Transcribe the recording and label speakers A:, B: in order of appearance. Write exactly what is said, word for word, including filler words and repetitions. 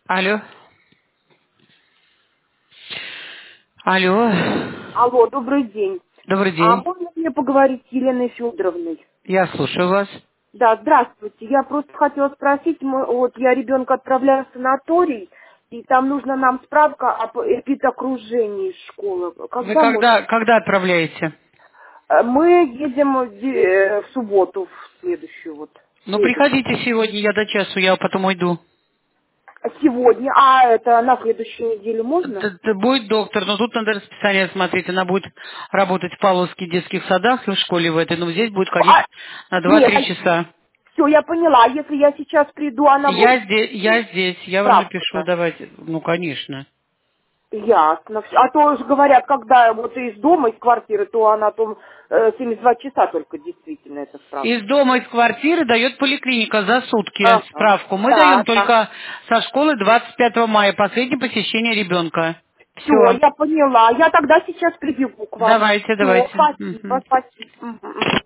A: Алло. Алло.
B: Алло, добрый день.
A: Добрый
B: А
A: день.
B: можно мне поговорить с Еленой Федоровной?
A: Я слушаю вас.
B: Да, здравствуйте. Я просто хотела спросить, мы- вот я ребенка отправляю в санаторий, и там нужна нам справка об эпидокружении из школы.
A: Вы
B: Когда можно?
A: когда, когда отправляете?
B: Э, Мы едем в де- э, в субботу, в следующую вот.
A: Ну,
B: Следующую.
A: приходите сегодня, я до часу, я потом уйду.
B: А сегодня? А, это на следующей неделе можно?
A: Т- т- Будет доктор, но тут надо расписание смотреть. Она будет работать в Павловских детских садах и в школе в этой, но здесь будет ходить
B: А,
A: на
B: нет,
A: два-три часа.
B: все, я поняла. Если я сейчас приду, она будет
A: Я здесь, я здесь, я вам напишу,
B: справка-то?
A: давайте. Ну, конечно.
B: Ясно. всё. А то же говорят, когда вот из дома, из квартиры, то она там э, семьдесят два часа только действительно эта справка.
A: Из дома, из квартиры дает поликлиника за сутки
B: Ага.
A: справку. Мы даем
B: Да, да.
A: только со школы двадцать пятого мая, последнее посещение ребенка.
B: Все,
A: Все.
B: я поняла. Я тогда сейчас прибегу к вам.
A: Давайте,
B: Все,
A: давайте.
B: спасибо,
A: Мгм.
B: спасибо. Мгм, мгм.